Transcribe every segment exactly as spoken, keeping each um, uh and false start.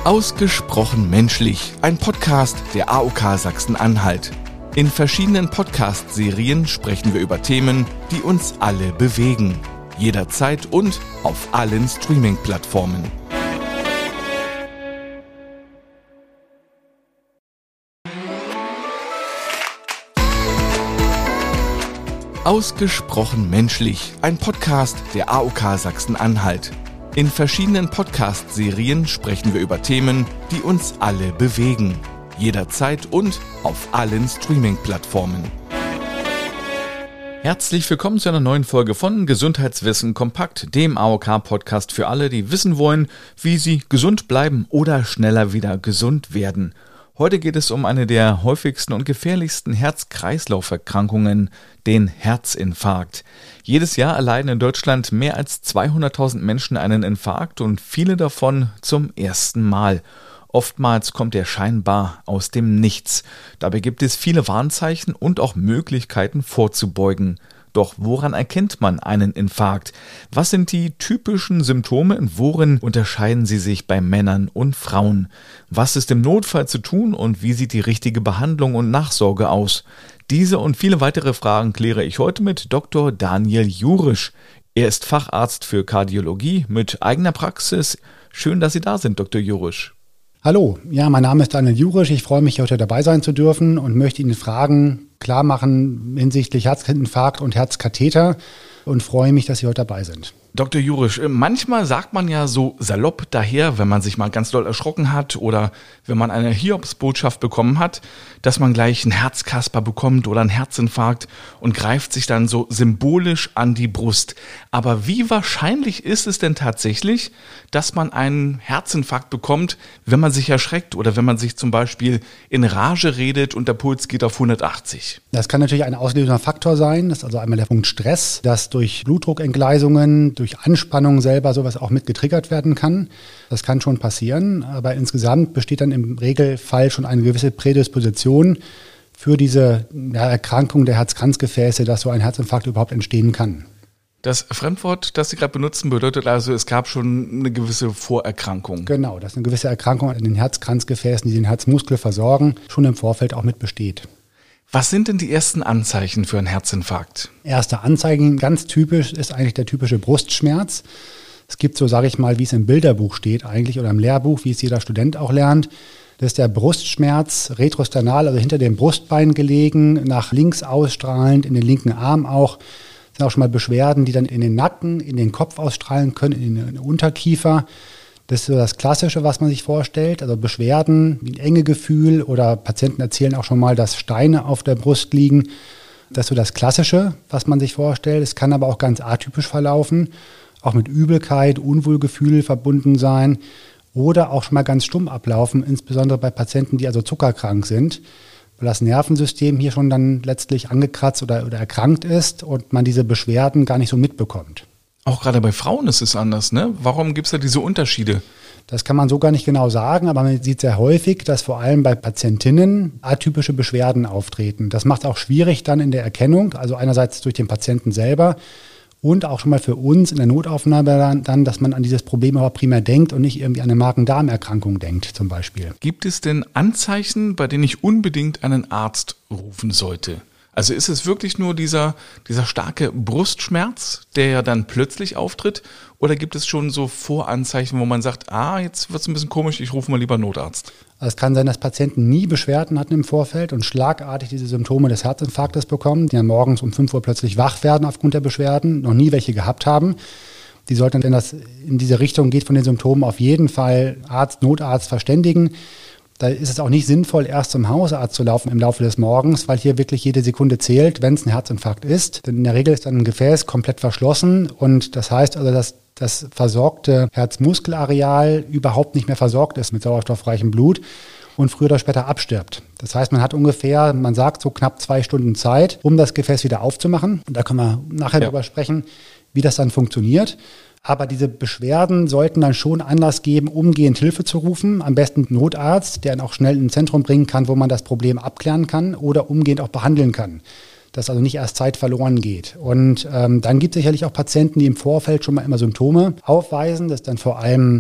Ausgesprochen menschlich, ein Podcast der A O K Sachsen-Anhalt. In verschiedenen Podcast-Serien sprechen wir über Themen, die uns alle bewegen. Jederzeit und auf allen Streaming-Plattformen. Ausgesprochen menschlich, ein Podcast der A O K Sachsen-Anhalt. In verschiedenen Podcast-Serien sprechen wir über Themen, die uns alle bewegen. Jederzeit und auf allen Streaming-Plattformen. Herzlich willkommen zu einer neuen Folge von Gesundheitswissen kompakt, dem A O K-Podcast für alle, die wissen wollen, wie sie gesund bleiben oder schneller wieder gesund werden. Heute geht es um eine der häufigsten und gefährlichsten Herz-Kreislauf-Erkrankungen, den Herzinfarkt. Jedes Jahr erleiden in Deutschland mehr als zweihunderttausend Menschen einen Infarkt und viele davon zum ersten Mal. Oftmals kommt er scheinbar aus dem Nichts. Dabei gibt es viele Warnzeichen und auch Möglichkeiten vorzubeugen. Doch woran erkennt man einen Infarkt? Was sind die typischen Symptome und worin unterscheiden sie sich bei Männern und Frauen? Was ist im Notfall zu tun und wie sieht die richtige Behandlung und Nachsorge aus? Diese und viele weitere Fragen kläre ich heute mit Doktor Daniel Jurisch. Er ist Facharzt für Kardiologie mit eigener Praxis. Schön, dass Sie da sind, Doktor Jurisch. Hallo, ja, mein Name ist Daniel Jurisch. Ich freue mich, heute dabei sein zu dürfen und möchte Ihnen Fragen klar machen hinsichtlich Herzinfarkt und Herzkatheter und freue mich, dass Sie heute dabei sind. Doktor Jurisch, manchmal sagt man ja so salopp daher, wenn man sich mal ganz doll erschrocken hat oder wenn man eine Hiobsbotschaft bekommen hat, dass man gleich einen Herzkasper bekommt oder einen Herzinfarkt und greift sich dann so symbolisch an die Brust. Aber wie wahrscheinlich ist es denn tatsächlich, dass man einen Herzinfarkt bekommt, wenn man sich erschreckt oder wenn man sich zum Beispiel in Rage redet und der Puls geht auf hundertachtzig? Das kann natürlich ein auslösender Faktor sein. Das ist also einmal der Punkt Stress, dass durch Blutdruckentgleisungen, durch Anspannung selber sowas auch mit getriggert werden kann. Das kann schon passieren, aber insgesamt besteht dann im Regelfall schon eine gewisse Prädisposition für diese ja, Erkrankung der Herzkranzgefäße, dass so ein Herzinfarkt überhaupt entstehen kann. Das Fremdwort, das Sie gerade benutzen, bedeutet also, es gab schon eine gewisse Vorerkrankung. Genau, dass eine gewisse Erkrankung an den Herzkranzgefäßen, die den Herzmuskel versorgen, schon im Vorfeld auch mit besteht. Was sind denn die ersten Anzeichen für einen Herzinfarkt? Erste Anzeichen, ganz typisch, ist eigentlich der typische Brustschmerz. Es gibt so, sage ich mal, wie es im Bilderbuch steht eigentlich oder im Lehrbuch, wie es jeder Student auch lernt. Das ist der Brustschmerz, retrosternal, also hinter dem Brustbein gelegen, nach links ausstrahlend, in den linken Arm auch. Das sind auch schon mal Beschwerden, die dann in den Nacken, in den Kopf ausstrahlen können, in den Unterkiefer. Das ist so das Klassische, was man sich vorstellt. Also Beschwerden, wie ein Engegefühl oder Patienten erzählen auch schon mal, dass Steine auf der Brust liegen. Das ist so das Klassische, was man sich vorstellt. Es kann aber auch ganz atypisch verlaufen, auch mit Übelkeit, Unwohlgefühl verbunden sein oder auch schon mal ganz stumm ablaufen, insbesondere bei Patienten, die also zuckerkrank sind, weil das Nervensystem hier schon dann letztlich angekratzt oder, oder erkrankt ist und man diese Beschwerden gar nicht so mitbekommt. Auch gerade bei Frauen ist es anders, ne? Warum gibt es da diese Unterschiede? Das kann man so gar nicht genau sagen, aber man sieht sehr häufig, dass vor allem bei Patientinnen atypische Beschwerden auftreten. Das macht es auch schwierig dann in der Erkennung, also einerseits durch den Patienten selber und auch schon mal für uns in der Notaufnahme dann, dass man an dieses Problem überhaupt primär denkt und nicht irgendwie an eine Magen-Darm-Erkrankung denkt zum Beispiel. Gibt es denn Anzeichen, bei denen ich unbedingt einen Arzt rufen sollte? Also ist es wirklich nur dieser, dieser starke Brustschmerz, der ja dann plötzlich auftritt? Oder gibt es schon so Voranzeichen, wo man sagt, ah, jetzt wird es ein bisschen komisch, ich rufe mal lieber Notarzt? Also es kann sein, dass Patienten nie Beschwerden hatten im Vorfeld und schlagartig diese Symptome des Herzinfarktes bekommen, die dann morgens um fünf Uhr plötzlich wach werden aufgrund der Beschwerden, noch nie welche gehabt haben. Die sollten, wenn das in diese Richtung geht von den Symptomen, auf jeden Fall Arzt, Notarzt verständigen. Da ist es auch nicht sinnvoll, erst zum Hausarzt zu laufen im Laufe des Morgens, weil hier wirklich jede Sekunde zählt, wenn es ein Herzinfarkt ist. Denn in der Regel ist dann ein Gefäß komplett verschlossen und das heißt also, dass das versorgte Herzmuskelareal überhaupt nicht mehr versorgt ist mit sauerstoffreichem Blut und früher oder später abstirbt. Das heißt, man hat ungefähr, man sagt so knapp zwei Stunden Zeit, um das Gefäß wieder aufzumachen. Und da können wir nachher ja. drüber sprechen, wie das dann funktioniert. Aber diese Beschwerden sollten dann schon Anlass geben, umgehend Hilfe zu rufen. Am besten Notarzt, der ihn auch schnell ins Zentrum bringen kann, wo man das Problem abklären kann oder umgehend auch behandeln kann. Dass also nicht erst Zeit verloren geht. Und ähm, dann gibt es sicherlich auch Patienten, die im Vorfeld schon mal immer Symptome aufweisen. Das ist dann vor allem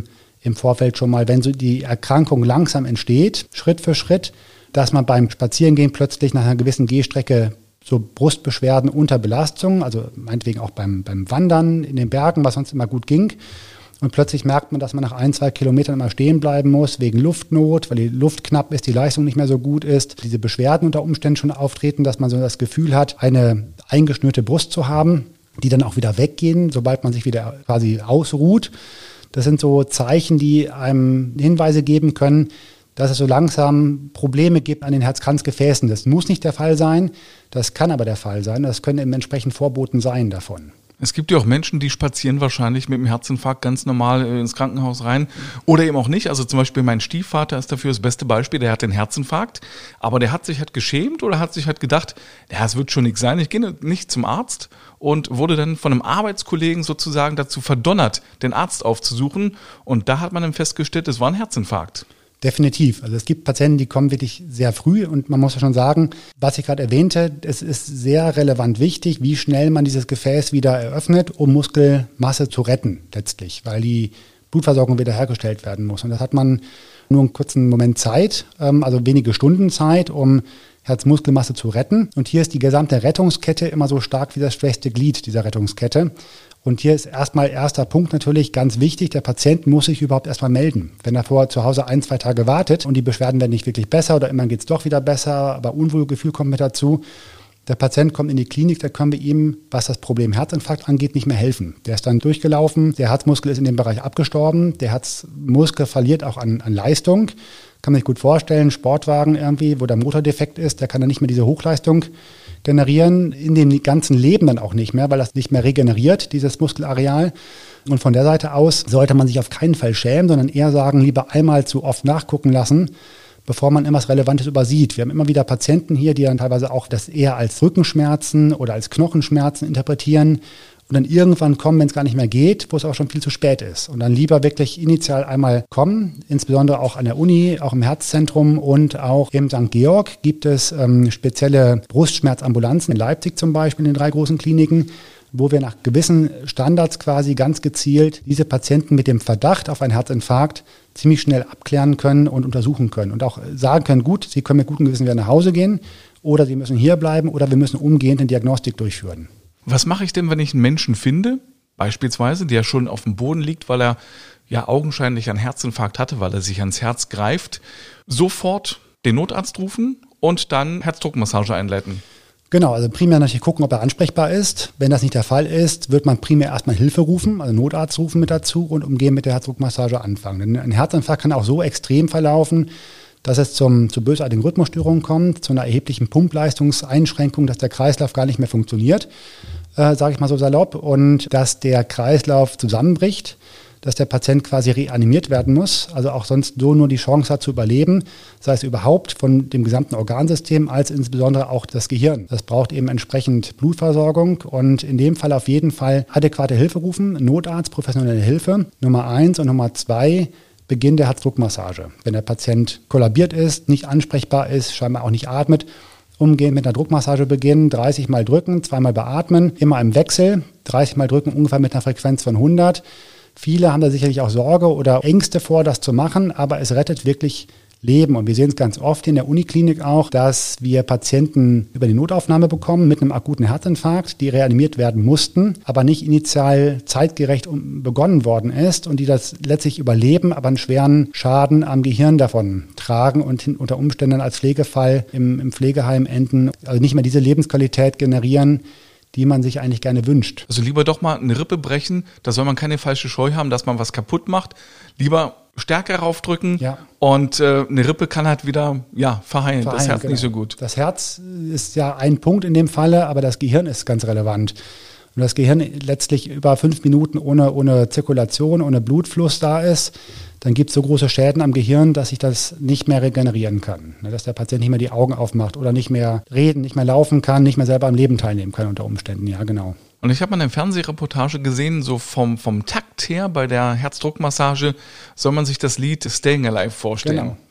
im Vorfeld schon mal, wenn so die Erkrankung langsam entsteht, Schritt für Schritt, dass man beim Spazierengehen plötzlich nach einer gewissen Gehstrecke so Brustbeschwerden unter Belastung, also meinetwegen auch beim, beim Wandern in den Bergen, was sonst immer gut ging. Und plötzlich merkt man, dass man nach ein, zwei Kilometern immer stehen bleiben muss, wegen Luftnot, weil die Luft knapp ist, die Leistung nicht mehr so gut ist. Diese Beschwerden unter Umständen schon auftreten, dass man so das Gefühl hat, eine eingeschnürte Brust zu haben, die dann auch wieder weggehen, sobald man sich wieder quasi ausruht. Das sind so Zeichen, die einem Hinweise geben können, dass es so langsam Probleme gibt an den Herzkranzgefäßen. Das muss nicht der Fall sein, das kann aber der Fall sein. Das können eben entsprechend Vorboten sein davon. Es gibt ja auch Menschen, die spazieren wahrscheinlich mit dem Herzinfarkt ganz normal ins Krankenhaus rein oder eben auch nicht. Also zum Beispiel mein Stiefvater ist dafür das beste Beispiel, der hat den Herzinfarkt, aber der hat sich halt geschämt oder hat sich halt gedacht, ja, es wird schon nichts sein, ich gehe nicht zum Arzt und wurde dann von einem Arbeitskollegen sozusagen dazu verdonnert, den Arzt aufzusuchen und da hat man dann festgestellt, es war ein Herzinfarkt. Definitiv. Also es gibt Patienten, die kommen wirklich sehr früh und man muss ja schon sagen, was ich gerade erwähnte, es ist sehr relevant wichtig, wie schnell man dieses Gefäß wieder eröffnet, um Muskelmasse zu retten letztlich, weil die Blutversorgung wiederhergestellt werden muss. Und das hat man nur einen kurzen Moment Zeit, also wenige Stunden Zeit, um Herzmuskelmasse zu retten. Und hier ist die gesamte Rettungskette immer so stark wie das schwächste Glied dieser Rettungskette. Und hier ist erstmal erster Punkt natürlich ganz wichtig, der Patient muss sich überhaupt erstmal melden. Wenn er vorher zu Hause ein, zwei Tage wartet und die Beschwerden werden nicht wirklich besser oder immer geht es doch wieder besser, aber Unwohlgefühl kommt mit dazu, der Patient kommt in die Klinik, da können wir ihm, was das Problem Herzinfarkt angeht, nicht mehr helfen. Der ist dann durchgelaufen, der Herzmuskel ist in dem Bereich abgestorben, der Herzmuskel verliert auch an, an Leistung. Kann man sich gut vorstellen, Sportwagen irgendwie, wo der Motor defekt ist, der kann dann nicht mehr diese Hochleistung generieren, in dem ganzen Leben dann auch nicht mehr, weil das nicht mehr regeneriert, dieses Muskelareal. Und von der Seite aus sollte man sich auf keinen Fall schämen, sondern eher sagen, lieber einmal zu oft nachgucken lassen, bevor man irgendwas Relevantes übersieht. Wir haben immer wieder Patienten hier, die dann teilweise auch das eher als Rückenschmerzen oder als Knochenschmerzen interpretieren und dann irgendwann kommen, wenn es gar nicht mehr geht, wo es auch schon viel zu spät ist. Und dann lieber wirklich initial einmal kommen, insbesondere auch an der Uni, auch im Herzzentrum und auch im Sankt Georg gibt es ähm, spezielle Brustschmerzambulanzen, in Leipzig zum Beispiel, in den drei großen Kliniken, wo wir nach gewissen Standards quasi ganz gezielt diese Patienten mit dem Verdacht auf einen Herzinfarkt ziemlich schnell abklären können und untersuchen können und auch sagen können, gut, Sie können mit gutem Gewissen wieder nach Hause gehen oder Sie müssen hier bleiben oder wir müssen umgehend eine Diagnostik durchführen. Was mache ich denn, wenn ich einen Menschen finde, beispielsweise, der schon auf dem Boden liegt, weil er ja augenscheinlich einen Herzinfarkt hatte, weil er sich ans Herz greift, sofort den Notarzt rufen und dann Herzdruckmassage einleiten? Genau, also primär natürlich gucken, ob er ansprechbar ist. Wenn das nicht der Fall ist, wird man primär erstmal Hilfe rufen, also Notarzt rufen mit dazu und umgehend mit der Herzdruckmassage anfangen. Denn ein Herzinfarkt kann auch so extrem verlaufen, dass es zum, zu bösartigen Rhythmusstörungen kommt, zu einer erheblichen Pumpleistungseinschränkung, dass der Kreislauf gar nicht mehr funktioniert, äh, sage ich mal so salopp, und dass der Kreislauf zusammenbricht, dass der Patient quasi reanimiert werden muss, also auch sonst so nur die Chance hat zu überleben, sei es überhaupt von dem gesamten Organsystem, als insbesondere auch das Gehirn. Das braucht eben entsprechend Blutversorgung und in dem Fall auf jeden Fall adäquate Hilfe rufen, Notarzt, professionelle Hilfe, Nummer eins und Nummer zwei, Beginn der Herzdruckmassage. Wenn der Patient kollabiert ist, nicht ansprechbar ist, scheinbar auch nicht atmet, umgehend mit einer Druckmassage beginnen, dreißig Mal drücken, zweimal beatmen, immer im Wechsel, dreißig Mal drücken, ungefähr mit einer Frequenz von hundert. Viele haben da sicherlich auch Sorge oder Ängste vor, das zu machen, aber es rettet wirklich Leben. Und wir sehen es ganz oft in der Uniklinik auch, dass wir Patienten über die Notaufnahme bekommen mit einem akuten Herzinfarkt, die reanimiert werden mussten, aber nicht initial zeitgerecht begonnen worden ist und die das letztlich überleben, aber einen schweren Schaden am Gehirn davon tragen und unter Umständen als Pflegefall im, im Pflegeheim enden, also nicht mehr diese Lebensqualität generieren, die man sich eigentlich gerne wünscht. Also lieber doch mal eine Rippe brechen, da soll man keine falsche Scheu haben, dass man was kaputt macht. Lieber stärker raufdrücken ja. und äh, eine Rippe kann halt wieder ja, verheilen, verheilen das Herz genau. nicht so gut. Das Herz ist ja ein Punkt in dem Falle, aber das Gehirn ist ganz relevant. Und das Gehirn letztlich über fünf Minuten ohne, ohne Zirkulation, ohne Blutfluss da ist, dann gibt es so große Schäden am Gehirn, dass sich das nicht mehr regenerieren kann. Dass der Patient nicht mehr die Augen aufmacht oder nicht mehr reden, nicht mehr laufen kann, nicht mehr selber am Leben teilnehmen kann unter Umständen. Ja, genau. Und ich habe mal eine Fernsehreportage gesehen, so vom, vom Takt her bei der Herzdruckmassage soll man sich das Lied Staying Alive vorstellen. Genau,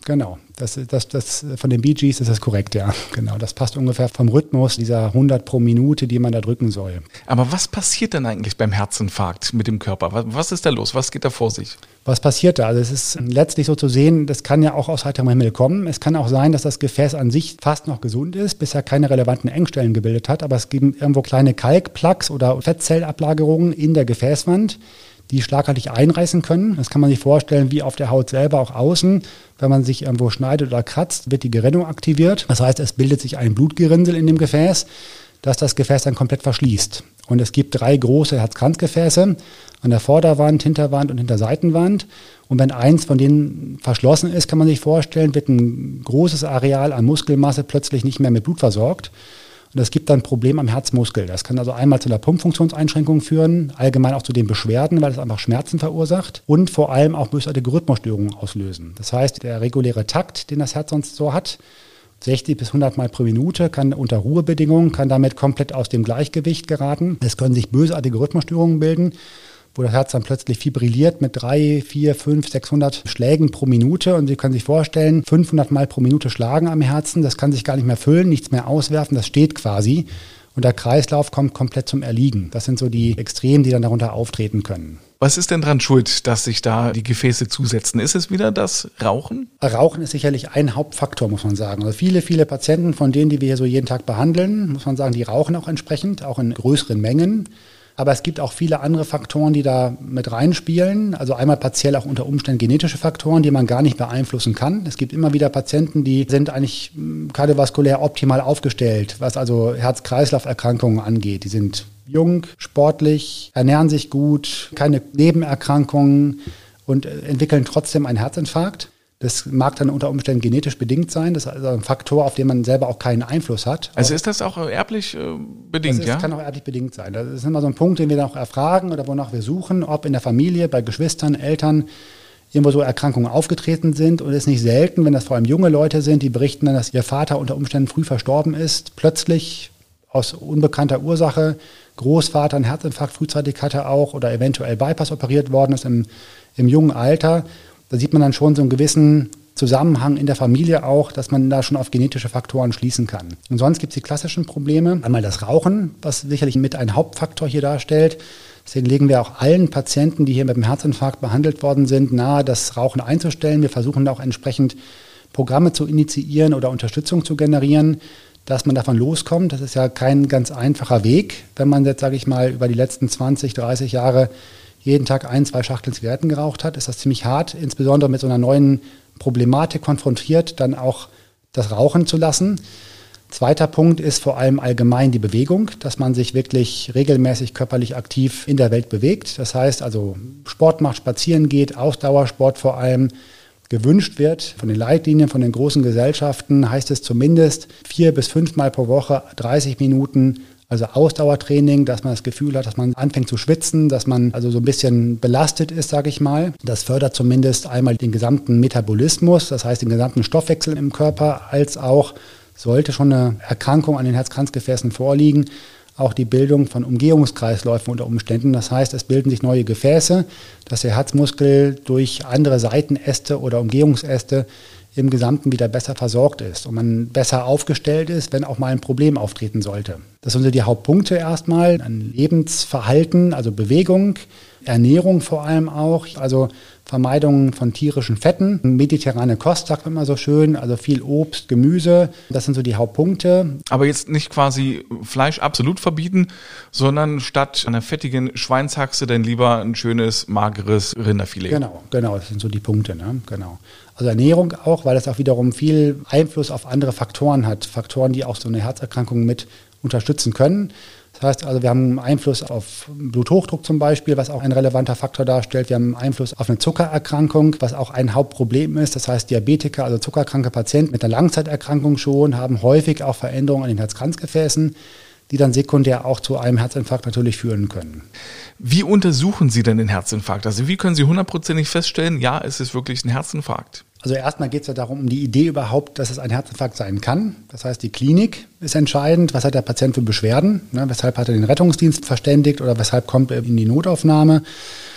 Genau. Das, das, das, von den Bee Gees ist das korrekt, ja. Genau. Das passt ungefähr vom Rhythmus dieser hundert pro Minute, die man da drücken soll. Aber was passiert denn eigentlich beim Herzinfarkt mit dem Körper? Was, was ist da los? Was geht da vor sich? Was passiert da? Also es ist letztlich so zu sehen, das kann ja auch aus heiterem Himmel kommen. Es kann auch sein, dass das Gefäß an sich fast noch gesund ist, bisher keine relevanten Engstellen gebildet hat, aber es gibt irgendwo kleine Kalkplaques oder Fettzellablagerungen in der Gefäßwand, die schlagartig einreißen können. Das kann man sich vorstellen wie auf der Haut selber, auch außen. Wenn man sich irgendwo schneidet oder kratzt, wird die Gerinnung aktiviert. Das heißt, es bildet sich ein Blutgerinnsel in dem Gefäß, das das Gefäß dann komplett verschließt. Und es gibt drei große Herz-Kranz-Gefäße an der Vorderwand, Hinterwand und Hinterseitenwand. Und wenn eins von denen verschlossen ist, kann man sich vorstellen, wird ein großes Areal an Muskelmasse plötzlich nicht mehr mit Blut versorgt. Und das gibt dann ein Problem am Herzmuskel. Das kann also einmal zu einer Pumpfunktionseinschränkung führen, allgemein auch zu den Beschwerden, weil es einfach Schmerzen verursacht und vor allem auch bösartige Rhythmusstörungen auslösen. Das heißt, der reguläre Takt, den das Herz sonst so hat, sechzig bis hundert Mal pro Minute, kann unter Ruhebedingungen, kann damit komplett aus dem Gleichgewicht geraten. Es können sich bösartige Rhythmusstörungen bilden, wo das Herz dann plötzlich fibrilliert mit drei, vier, fünf, sechshundert Schlägen pro Minute. Und Sie können sich vorstellen, fünfhundert Mal pro Minute schlagen am Herzen, das kann sich gar nicht mehr füllen, nichts mehr auswerfen, das steht quasi. Und der Kreislauf kommt komplett zum Erliegen. Das sind so die Extremen, die dann darunter auftreten können. Was ist denn dran schuld, dass sich da die Gefäße zusetzen? Ist es wieder das Rauchen? Rauchen ist sicherlich ein Hauptfaktor, muss man sagen. Also viele, viele Patienten, von denen, die wir hier so jeden Tag behandeln, muss man sagen, die rauchen auch entsprechend, auch in größeren Mengen. Aber es gibt auch viele andere Faktoren, die da mit reinspielen. Also einmal partiell auch unter Umständen genetische Faktoren, die man gar nicht beeinflussen kann. Es gibt immer wieder Patienten, die sind eigentlich kardiovaskulär optimal aufgestellt, was also Herz-Kreislauf-Erkrankungen angeht. Die sind jung, sportlich, ernähren sich gut, keine Nebenerkrankungen und entwickeln trotzdem einen Herzinfarkt. Das mag dann unter Umständen genetisch bedingt sein. Das ist also ein Faktor, auf den man selber auch keinen Einfluss hat. Also ist das auch erblich äh, bedingt, das ist, ja? Das kann auch erblich bedingt sein. Das ist immer so ein Punkt, den wir dann auch erfragen oder wonach wir suchen, ob in der Familie, bei Geschwistern, Eltern irgendwo so Erkrankungen aufgetreten sind. Und es ist nicht selten, wenn das vor allem junge Leute sind, die berichten dann, dass ihr Vater unter Umständen früh verstorben ist, plötzlich aus unbekannter Ursache, Großvater einen Herzinfarkt frühzeitig hatte auch oder eventuell Bypass operiert worden ist im, im jungen Alter. Da sieht man dann schon so einen gewissen Zusammenhang in der Familie auch, dass man da schon auf genetische Faktoren schließen kann. Und sonst gibt es die klassischen Probleme. Einmal das Rauchen, was sicherlich mit ein Hauptfaktor hier darstellt. Deswegen legen wir auch allen Patienten, die hier mit dem Herzinfarkt behandelt worden sind, nahe, das Rauchen einzustellen. Wir versuchen auch entsprechend Programme zu initiieren oder Unterstützung zu generieren, dass man davon loskommt. Das ist ja kein ganz einfacher Weg, wenn man jetzt, sage ich mal, über die letzten zwanzig, dreißig Jahre jeden Tag ein, zwei Schachteln Zigaretten geraucht hat, ist das ziemlich hart, insbesondere mit so einer neuen Problematik konfrontiert, dann auch das Rauchen zu lassen. Zweiter Punkt ist vor allem allgemein die Bewegung, dass man sich wirklich regelmäßig körperlich aktiv in der Welt bewegt. Das heißt also Sport macht, spazieren geht, Ausdauersport vor allem gewünscht wird. Von den Leitlinien, von den großen Gesellschaften heißt es zumindest vier bis fünfmal pro Woche dreißig Minuten. Also Ausdauertraining, dass man das Gefühl hat, dass man anfängt zu schwitzen, dass man also so ein bisschen belastet ist, sage ich mal. Das fördert zumindest einmal den gesamten Metabolismus, das heißt den gesamten Stoffwechsel im Körper, als auch, sollte schon eine Erkrankung an den Herz-Kranz-Gefäßen vorliegen, auch die Bildung von Umgehungskreisläufen unter Umständen. Das heißt, es bilden sich neue Gefäße, dass der Herzmuskel durch andere Seitenäste oder Umgehungsäste im Gesamten wieder besser versorgt ist und man besser aufgestellt ist, wenn auch mal ein Problem auftreten sollte. Das sind so die Hauptpunkte erstmal. Ein Lebensverhalten, also Bewegung, Ernährung vor allem auch, also Vermeidung von tierischen Fetten, mediterrane Kost, sagt man immer so schön, also viel Obst, Gemüse, das sind so die Hauptpunkte. Aber jetzt nicht quasi Fleisch absolut verbieten, sondern statt einer fettigen Schweinshaxe dann lieber ein schönes, mageres Rinderfilet. Genau, genau, das sind so die Punkte, ne? Genau. Also Ernährung auch, weil das auch wiederum viel Einfluss auf andere Faktoren hat, Faktoren, die auch so eine Herzerkrankung mit unterstützen können. Das heißt also, wir haben Einfluss auf Bluthochdruck zum Beispiel, was auch ein relevanter Faktor darstellt. Wir haben Einfluss auf eine Zuckererkrankung, was auch ein Hauptproblem ist. Das heißt, Diabetiker, also zuckerkranke Patienten mit einer Langzeiterkrankung schon, haben häufig auch Veränderungen an den Herz-Kranz-Gefäßen, die dann sekundär auch zu einem Herzinfarkt natürlich führen können. Wie untersuchen Sie denn den Herzinfarkt? Also wie können Sie hundertprozentig feststellen, ja, es ist wirklich ein Herzinfarkt? Also erstmal geht es ja darum, um die Idee überhaupt, dass es ein Herzinfarkt sein kann. Das heißt, die Klinik ist entscheidend. Was hat der Patient für Beschwerden? Ne, weshalb hat er den Rettungsdienst verständigt oder weshalb kommt er in die Notaufnahme? Und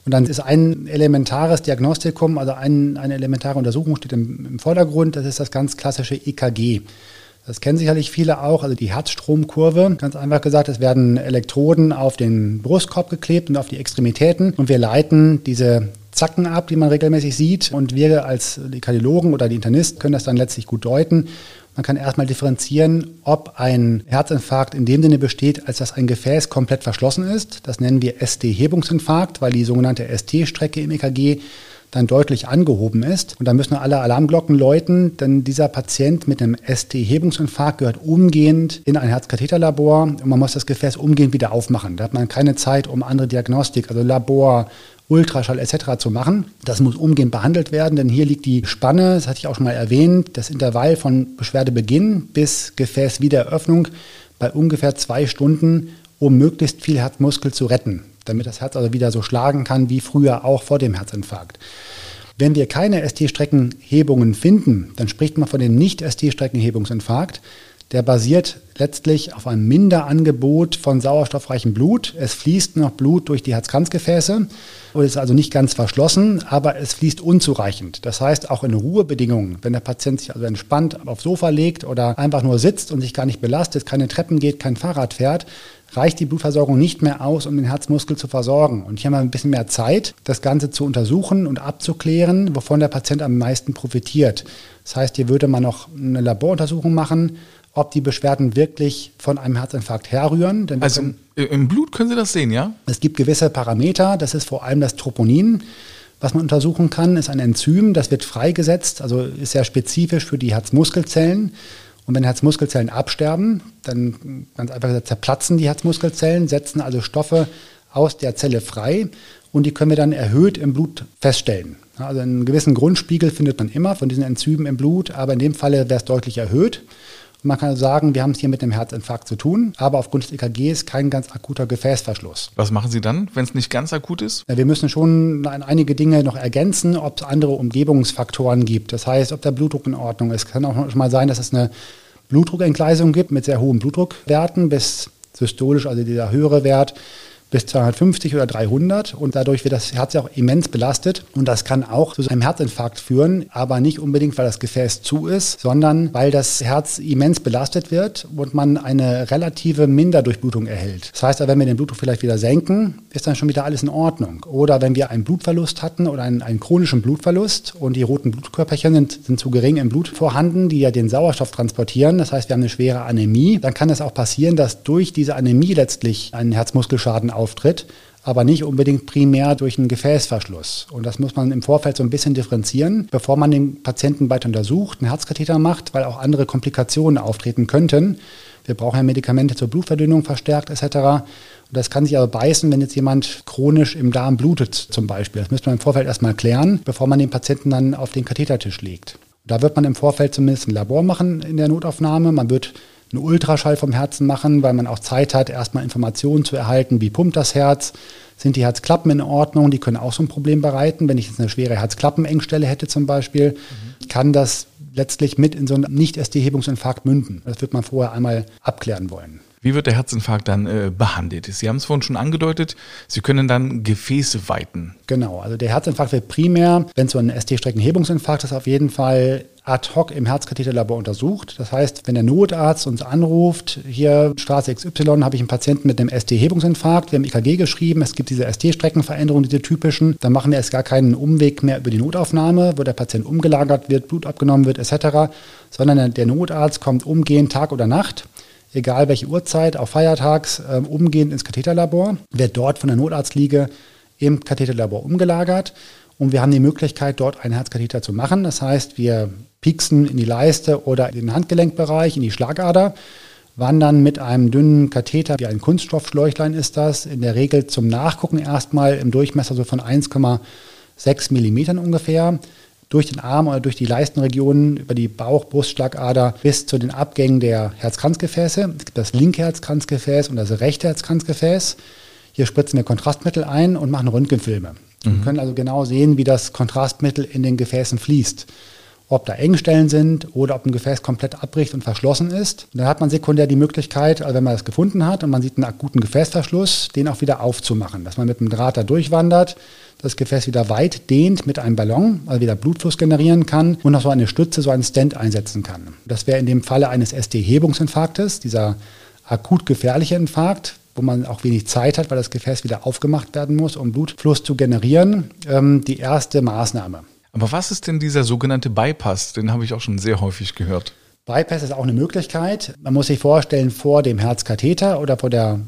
Und dann ist ein elementares Diagnostikum, also ein, eine elementare Untersuchung steht im, im Vordergrund, das ist das ganz klassische E K G. Das kennen sicherlich viele auch, also die Herzstromkurve. Ganz einfach gesagt, es werden Elektroden auf den Brustkorb geklebt und auf die Extremitäten und wir leiten diese Zacken ab, die man regelmäßig sieht. Und wir als die Kardiologen oder die Internisten können das dann letztlich gut deuten. Man kann erstmal differenzieren, ob ein Herzinfarkt in dem Sinne besteht, als dass ein Gefäß komplett verschlossen ist. Das nennen wir S T-Hebungsinfarkt, weil die sogenannte S T-Strecke im E K G dann deutlich angehoben ist. Und da müssen alle Alarmglocken läuten, denn dieser Patient mit einem S T-Hebungsinfarkt gehört umgehend in ein Herzkatheterlabor und man muss das Gefäß umgehend wieder aufmachen. Da hat man keine Zeit, um andere Diagnostik, also Labor, Ultraschall et cetera zu machen. Das muss umgehend behandelt werden, denn hier liegt die Spanne, das hatte ich auch schon mal erwähnt, das Intervall von Beschwerdebeginn bis Gefäßwiedereröffnung bei ungefähr zwei Stunden, um möglichst viel Herzmuskel zu retten, damit das Herz also wieder so schlagen kann wie früher auch vor dem Herzinfarkt. Wenn wir keine S T-Streckenhebungen finden, dann spricht man von dem Nicht-S T-Streckenhebungsinfarkt. Der basiert letztlich auf einem Minderangebot von sauerstoffreichem Blut. Es fließt noch Blut durch die Herzkranzgefäße und ist also nicht ganz verschlossen, aber es fließt unzureichend. Das heißt, auch in Ruhebedingungen, wenn der Patient sich also entspannt aufs Sofa legt oder einfach nur sitzt und sich gar nicht belastet, keine Treppen geht, kein Fahrrad fährt, reicht die Blutversorgung nicht mehr aus, um den Herzmuskel zu versorgen. Und hier haben wir ein bisschen mehr Zeit, das Ganze zu untersuchen und abzuklären, wovon der Patient am meisten profitiert. Das heißt, hier würde man noch eine Laboruntersuchung machen, ob die Beschwerden wirklich von einem Herzinfarkt herrühren. Denn also können, im Blut können Sie das sehen, ja? Es gibt gewisse Parameter, das ist vor allem das Troponin. Was man untersuchen kann, ist ein Enzym, das wird freigesetzt, also ist sehr spezifisch für die Herzmuskelzellen. Und wenn Herzmuskelzellen absterben, dann ganz einfach gesagt zerplatzen die Herzmuskelzellen, setzen also Stoffe aus der Zelle frei und die können wir dann erhöht im Blut feststellen. Also einen gewissen Grundspiegel findet man immer von diesen Enzymen im Blut, aber in dem Falle wäre es deutlich erhöht. Und man kann sagen, wir haben es hier mit einem Herzinfarkt zu tun, aber aufgrund des E K Gs kein ganz akuter Gefäßverschluss. Was machen Sie dann, wenn es nicht ganz akut ist? Ja, wir müssen schon einige Dinge noch ergänzen, ob es andere Umgebungsfaktoren gibt. Das heißt, ob der Blutdruck in Ordnung ist. Es kann auch schon mal sein, dass es eine Blutdruckentgleisung gibt mit sehr hohen Blutdruckwerten bis systolisch, also dieser höhere Wert, bis zweihundertfünfzig oder dreihundert und dadurch wird das Herz ja auch immens belastet und das kann auch zu einem Herzinfarkt führen, aber nicht unbedingt, weil das Gefäß zu ist, sondern weil das Herz immens belastet wird und man eine relative Minderdurchblutung erhält. Das heißt, wenn wir den Blutdruck vielleicht wieder senken, ist dann schon wieder alles in Ordnung. Oder wenn wir einen Blutverlust hatten oder einen, einen chronischen Blutverlust und die roten Blutkörperchen sind, sind zu gering im Blut vorhanden, die ja den Sauerstoff transportieren, das heißt, wir haben eine schwere Anämie, dann kann es auch passieren, dass durch diese Anämie letztlich ein Herzmuskelschaden auftritt, aber nicht unbedingt primär durch einen Gefäßverschluss. Und das muss man im Vorfeld so ein bisschen differenzieren, bevor man den Patienten weiter untersucht, einen Herzkatheter macht, weil auch andere Komplikationen auftreten könnten. Wir brauchen ja Medikamente zur Blutverdünnung verstärkt et cetera. Und das kann sich aber beißen, wenn jetzt jemand chronisch im Darm blutet zum Beispiel. Das müsste man im Vorfeld erstmal klären, bevor man den Patienten dann auf den Kathetertisch legt. Und da wird man im Vorfeld zumindest ein Labor machen in der Notaufnahme. Man wird einen Ultraschall vom Herzen machen, weil man auch Zeit hat, erstmal Informationen zu erhalten, wie pumpt das Herz, sind die Herzklappen in Ordnung, die können auch so ein Problem bereiten. Wenn ich jetzt eine schwere Herzklappenengstelle hätte zum Beispiel, mhm. kann das letztlich mit in so einen Nicht-S T-Hebungsinfarkt münden. Das wird man vorher einmal abklären wollen. Wie wird der Herzinfarkt dann äh, behandelt? Sie haben es vorhin schon angedeutet, Sie können dann Gefäße weiten. Genau, also der Herzinfarkt wird primär, wenn es so ein S T-Streckenhebungsinfarkt ist, auf jeden Fall ad hoc im Herzkatheterlabor untersucht. Das heißt, wenn der Notarzt uns anruft, hier Straße X Y, habe ich einen Patienten mit einem S T-Hebungsinfarkt, wir haben E K G geschrieben, es gibt diese S T-Streckenveränderungen, diese typischen, dann machen wir erst gar keinen Umweg mehr über die Notaufnahme, wo der Patient umgelagert wird, Blut abgenommen wird et cetera, sondern der Notarzt kommt umgehend Tag oder Nacht, egal welche Uhrzeit, auch feiertags, äh, umgehend ins Katheterlabor, wird dort von der Notarztliege im Katheterlabor umgelagert und wir haben die Möglichkeit, dort einen Herzkatheter zu machen. Das heißt, wir pieksen in die Leiste oder in den Handgelenkbereich, in die Schlagader, wandern mit einem dünnen Katheter, wie ein Kunststoffschläuchlein ist das, in der Regel zum Nachgucken erstmal im Durchmesser so von eins Komma sechs Millimetern ungefähr, durch den Arm oder durch die Leistenregionen, über die Bauch-Brustschlagader bis zu den Abgängen der Herzkranzgefäße. Es gibt das linke Herzkranzgefäß und das rechte Herzkranzgefäß. Hier spritzen wir Kontrastmittel ein und machen Röntgenfilme. Mhm. Wir können also genau sehen, wie das Kontrastmittel in den Gefäßen fließt. ob da Engstellen sind oder ob ein Gefäß komplett abbricht und verschlossen ist. Und dann hat man sekundär die Möglichkeit, also wenn man das gefunden hat und man sieht einen akuten Gefäßverschluss, den auch wieder aufzumachen, dass man mit dem Draht da durchwandert, das Gefäß wieder weit dehnt mit einem Ballon, also wieder Blutfluss generieren kann und noch so eine Stütze, so einen Stent einsetzen kann. Das wäre in dem Falle eines S T-Hebungsinfarktes, dieser akut gefährliche Infarkt, wo man auch wenig Zeit hat, weil das Gefäß wieder aufgemacht werden muss, um Blutfluss zu generieren, ähm, die erste Maßnahme. Aber was ist denn dieser sogenannte Bypass? Den habe ich auch schon sehr häufig gehört. Bypass ist auch eine Möglichkeit. Man muss sich vorstellen, vor dem Herzkatheter oder vor der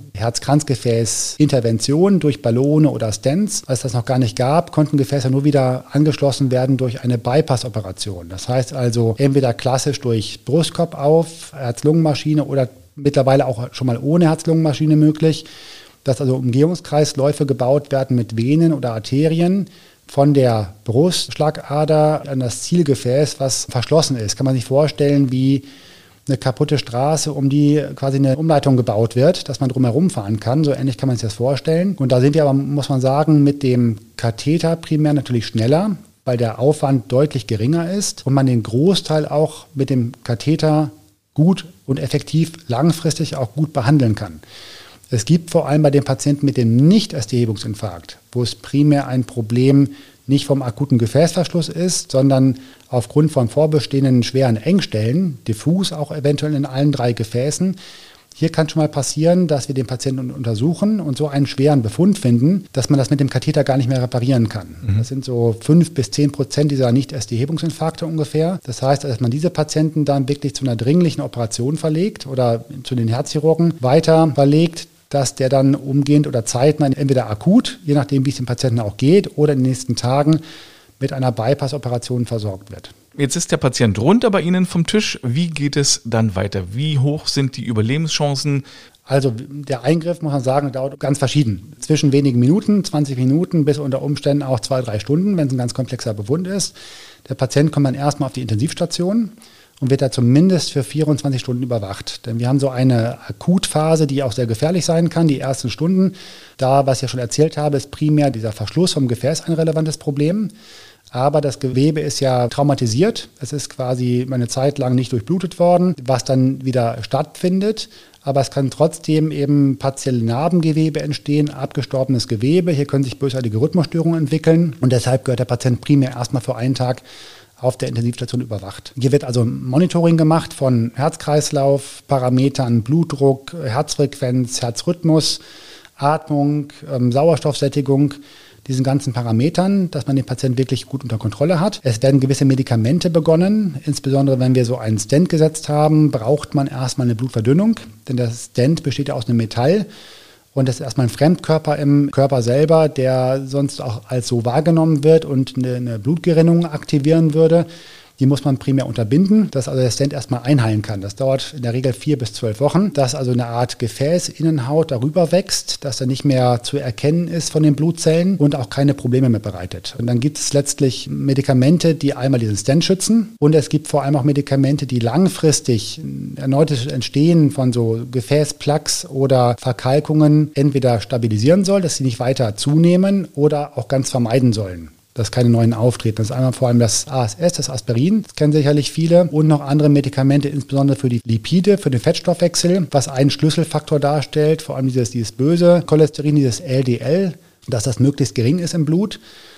Herzkranzgefäßintervention durch Ballone oder Stents, als das noch gar nicht gab, konnten Gefäße nur wieder angeschlossen werden durch eine Bypass-Operation. Das heißt also entweder klassisch durch Brustkorb auf, Herz-Lungen-Maschine oder mittlerweile auch schon mal ohne Herz-Lungen-Maschine möglich, dass also Umgehungskreisläufe gebaut werden mit Venen oder Arterien, von der Brustschlagader an das Zielgefäß, was verschlossen ist. Kann man sich vorstellen, wie eine kaputte Straße, um die quasi eine Umleitung gebaut wird, dass man drumherum fahren kann. So ähnlich kann man sich das vorstellen. Und da sind wir aber, muss man sagen, mit dem Katheter primär natürlich schneller, weil der Aufwand deutlich geringer ist und man den Großteil auch mit dem Katheter gut und effektiv langfristig auch gut behandeln kann. Es gibt vor allem bei den Patienten mit dem Nicht-S T-Hebungsinfarkt, wo es primär ein Problem nicht vom akuten Gefäßverschluss ist, sondern aufgrund von vorbestehenden schweren Engstellen, diffus auch eventuell in allen drei Gefäßen. Hier kann schon mal passieren, dass wir den Patienten untersuchen und so einen schweren Befund finden, dass man das mit dem Katheter gar nicht mehr reparieren kann. Mhm. Das sind so fünf bis zehn Prozent dieser Nicht-S T-Hebungsinfarkte ungefähr. Das heißt, dass man diese Patienten dann wirklich zu einer dringlichen Operation verlegt oder zu den Herzchirurgen weiter verlegt, dass der dann umgehend oder zeitnah entweder akut, je nachdem wie es dem Patienten auch geht, oder in den nächsten Tagen mit einer Bypass-Operation versorgt wird. Jetzt ist der Patient runter bei Ihnen vom Tisch. Wie geht es dann weiter? Wie hoch sind die Überlebenschancen? Also der Eingriff, muss man sagen, dauert ganz verschieden. Zwischen wenigen Minuten, zwanzig Minuten bis unter Umständen auch zwei, drei Stunden, wenn es ein ganz komplexer Befund ist. Der Patient kommt dann erstmal auf die Intensivstation und wird da zumindest für vierundzwanzig Stunden überwacht. Denn wir haben so eine Akutphase, die auch sehr gefährlich sein kann, die ersten Stunden. Da, was ich ja schon erzählt habe, ist primär dieser Verschluss vom Gefäß ein relevantes Problem. Aber das Gewebe ist ja traumatisiert. Es ist quasi eine Zeit lang nicht durchblutet worden, was dann wieder stattfindet. Aber es kann trotzdem eben partielle Narbengewebe entstehen, abgestorbenes Gewebe. Hier können sich bösartige Rhythmusstörungen entwickeln. Und deshalb gehört der Patient primär erstmal für einen Tag auf der Intensivstation überwacht. Hier wird also Monitoring gemacht von Herz-Kreislauf-Parametern, Blutdruck, Herzfrequenz, Herzrhythmus, Atmung, ähm, Sauerstoffsättigung, diesen ganzen Parametern, dass man den Patienten wirklich gut unter Kontrolle hat. Es werden gewisse Medikamente begonnen, insbesondere wenn wir so einen Stent gesetzt haben, braucht man erstmal eine Blutverdünnung, denn der Stent besteht ja aus einem Metall. Und das ist erstmal ein Fremdkörper im Körper selber, der sonst auch als so wahrgenommen wird und eine, eine Blutgerinnung aktivieren würde. Die muss man primär unterbinden, dass also der Stent erstmal einheilen kann. Das dauert in der Regel vier bis zwölf Wochen, dass also eine Art Gefäßinnenhaut darüber wächst, dass er nicht mehr zu erkennen ist von den Blutzellen und auch keine Probleme mehr bereitet. Und dann gibt es letztlich Medikamente, die einmal diesen Stent schützen und es gibt vor allem auch Medikamente, die langfristig ein erneutes Entstehen von so Gefäßplaques oder Verkalkungen entweder stabilisieren soll, dass sie nicht weiter zunehmen oder auch ganz vermeiden sollen, dass keine neuen auftreten. Das ist einmal vor allem das A S S, das Aspirin, das kennen sicherlich viele, und noch andere Medikamente, insbesondere für die Lipide, für den Fettstoffwechsel, was einen Schlüsselfaktor darstellt, vor allem dieses, dieses böse Cholesterin, dieses L D L, dass das möglichst gering ist im Blut,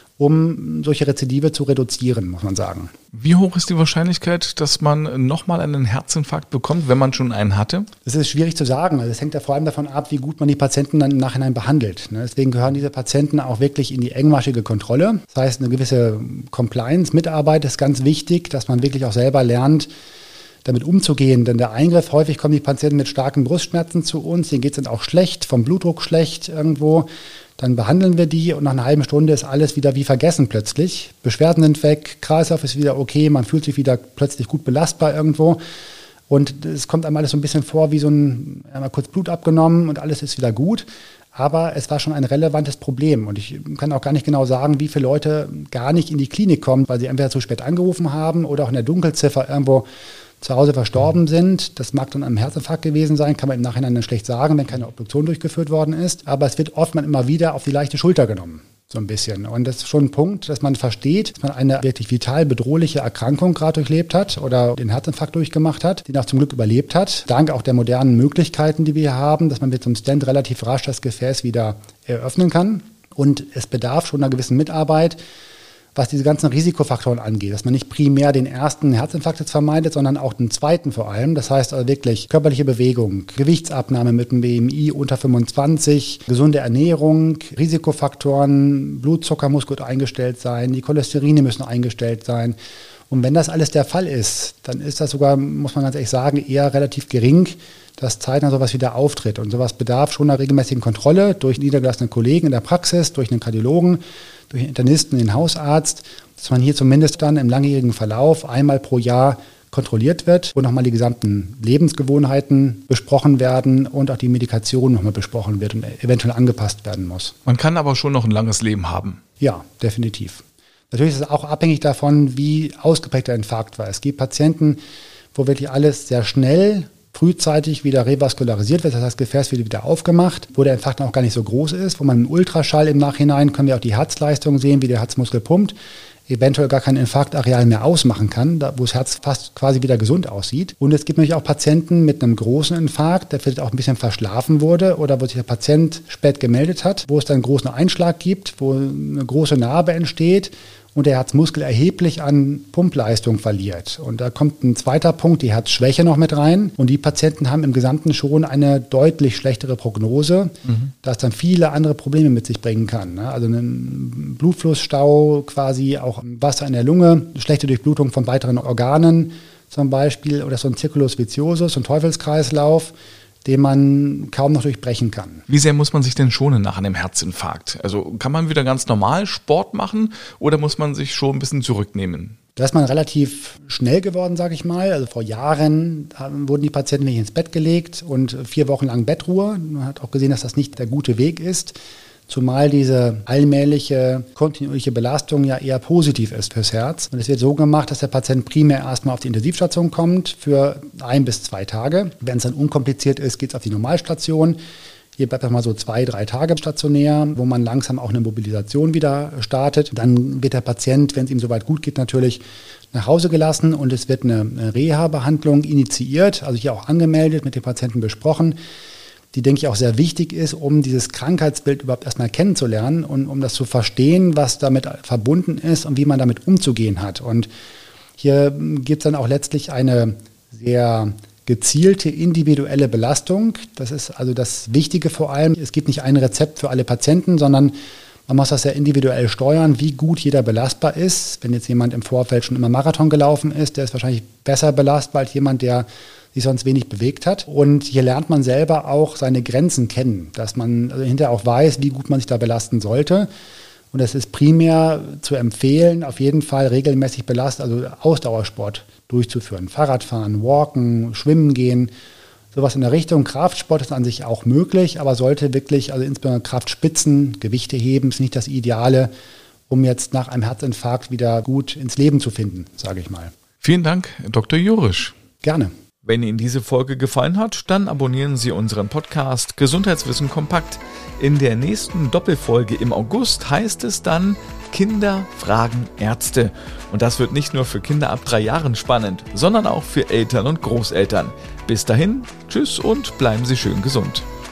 um solche Rezidive zu reduzieren, muss man sagen. Wie hoch ist die Wahrscheinlichkeit, dass man nochmal einen Herzinfarkt bekommt, wenn man schon einen hatte? Das ist schwierig zu sagen. Also es hängt ja vor allem davon ab, wie gut man die Patienten dann im Nachhinein behandelt. Deswegen gehören diese Patienten auch wirklich in die engmaschige Kontrolle. Das heißt, eine gewisse Compliance-Mitarbeit ist ganz wichtig, dass man wirklich auch selber lernt, damit umzugehen. Denn der Eingriff, häufig kommen die Patienten mit starken Brustschmerzen zu uns, denen geht es dann auch schlecht, vom Blutdruck schlecht irgendwo. Dann behandeln wir die und nach einer halben Stunde ist alles wieder wie vergessen plötzlich. Beschwerden sind weg, Kreislauf ist wieder okay, man fühlt sich wieder plötzlich gut belastbar irgendwo. Und es kommt einem alles so ein bisschen vor wie so ein, einmal kurz Blut abgenommen und alles ist wieder gut. Aber es war schon ein relevantes Problem und ich kann auch gar nicht genau sagen, wie viele Leute gar nicht in die Klinik kommen, weil sie entweder zu spät angerufen haben oder auch in der Dunkelziffer irgendwo zu Hause verstorben sind. Das mag dann am Herzinfarkt gewesen sein, kann man im Nachhinein dann schlecht sagen, wenn keine Obduktion durchgeführt worden ist. Aber es wird oft mal immer wieder auf die leichte Schulter genommen. so ein bisschen. Und das ist schon ein Punkt, dass man versteht, dass man eine wirklich vital bedrohliche Erkrankung gerade durchlebt hat oder den Herzinfarkt durchgemacht hat, den auch zum Glück überlebt hat. Dank auch der modernen Möglichkeiten, die wir hier haben, dass man mit so einem Stent relativ rasch das Gefäß wieder eröffnen kann. Und es bedarf schon einer gewissen Mitarbeit, was diese ganzen Risikofaktoren angeht, dass man nicht primär den ersten Herzinfarkt jetzt vermeidet, sondern auch den zweiten vor allem. Das heißt also wirklich körperliche Bewegung, Gewichtsabnahme mit einem B M I unter fünfundzwanzig, gesunde Ernährung, Risikofaktoren, Blutzucker muss gut eingestellt sein, die Cholesterine müssen eingestellt sein. Und wenn das alles der Fall ist, dann ist das sogar, muss man ganz ehrlich sagen, eher relativ gering, dass zeitnah sowas wieder auftritt. Und sowas bedarf schon einer regelmäßigen Kontrolle durch niedergelassene Kollegen in der Praxis, durch einen Kardiologen, durch den Internisten, den Hausarzt, dass man hier zumindest dann im langjährigen Verlauf einmal pro Jahr kontrolliert wird, wo nochmal die gesamten Lebensgewohnheiten besprochen werden und auch die Medikation nochmal besprochen wird und eventuell angepasst werden muss. Man kann aber schon noch ein langes Leben haben. Ja, definitiv. Natürlich ist es auch abhängig davon, wie ausgeprägt der Infarkt war. Es gibt Patienten, wo wirklich alles sehr schnell frühzeitig wieder revaskularisiert wird, das heißt, das Gefäß wird wieder aufgemacht, wo der Infarkt auch gar nicht so groß ist, wo man im Ultraschall im Nachhinein, können wir auch die Herzleistung sehen, wie der Herzmuskel pumpt, eventuell gar kein Infarktareal mehr ausmachen kann, da, wo das Herz fast quasi wieder gesund aussieht. Und es gibt natürlich auch Patienten mit einem großen Infarkt, der vielleicht auch ein bisschen verschlafen wurde oder wo sich der Patient spät gemeldet hat, wo es dann einen großen Einschlag gibt, wo eine große Narbe entsteht und der Herzmuskel erheblich an Pumpleistung verliert. Und da kommt ein zweiter Punkt, die Herzschwäche noch mit rein. Und die Patienten haben im Gesamten schon eine deutlich schlechtere Prognose, mhm. das dann viele andere Probleme mit sich bringen kann. Also einen Blutflussstau, quasi auch Wasser in der Lunge, schlechte Durchblutung von weiteren Organen zum Beispiel oder so ein Circulus viciosus, so ein Teufelskreislauf, den man kaum noch durchbrechen kann. Wie sehr muss man sich denn schonen nach einem Herzinfarkt? Also kann man wieder ganz normal Sport machen oder muss man sich schon ein bisschen zurücknehmen? Da ist man relativ schnell geworden, sage ich mal. Also vor Jahren wurden die Patienten nicht ins Bett gelegt und vier Wochen lang Bettruhe. Man hat auch gesehen, dass das nicht der gute Weg ist. Zumal diese allmähliche, kontinuierliche Belastung ja eher positiv ist fürs Herz. Und es wird so gemacht, dass der Patient primär erstmal auf die Intensivstation kommt für ein bis zwei Tage. Wenn es dann unkompliziert ist, geht es auf die Normalstation. Hier bleibt mal so zwei, drei Tage stationär, wo man langsam auch eine Mobilisation wieder startet. Dann wird der Patient, wenn es ihm soweit gut geht, natürlich nach Hause gelassen und es wird eine Reha-Behandlung initiiert, also hier auch angemeldet, mit dem Patienten besprochen, die, denke ich, auch sehr wichtig ist, um dieses Krankheitsbild überhaupt erstmal kennenzulernen und um das zu verstehen, was damit verbunden ist und wie man damit umzugehen hat. Und hier gibt es dann auch letztlich eine sehr gezielte individuelle Belastung. Das ist also das Wichtige vor allem. Es gibt nicht ein Rezept für alle Patienten, sondern man muss das sehr individuell steuern, wie gut jeder belastbar ist. Wenn jetzt jemand im Vorfeld schon immer Marathon gelaufen ist, der ist wahrscheinlich besser belastbar als jemand, der sich sonst wenig bewegt hat. Und hier lernt man selber auch seine Grenzen kennen, dass man also hinterher auch weiß, wie gut man sich da belasten sollte. Und es ist primär zu empfehlen, auf jeden Fall regelmäßig belastet, also Ausdauersport durchzuführen. Fahrradfahren, Walken, Schwimmen gehen, sowas in der Richtung. Kraftsport ist an sich auch möglich, aber sollte wirklich, also insbesondere Kraftspitzen, Gewichte heben, ist nicht das Ideale, um jetzt nach einem Herzinfarkt wieder gut ins Leben zu finden, sage ich mal. Vielen Dank, Doktor Jurisch. Gerne. Wenn Ihnen diese Folge gefallen hat, dann abonnieren Sie unseren Podcast Gesundheitswissen kompakt. In der nächsten Doppelfolge im August heißt es dann Kinder fragen Ärzte. Und das wird nicht nur für Kinder ab drei Jahren spannend, sondern auch für Eltern und Großeltern. Bis dahin, tschüss und bleiben Sie schön gesund.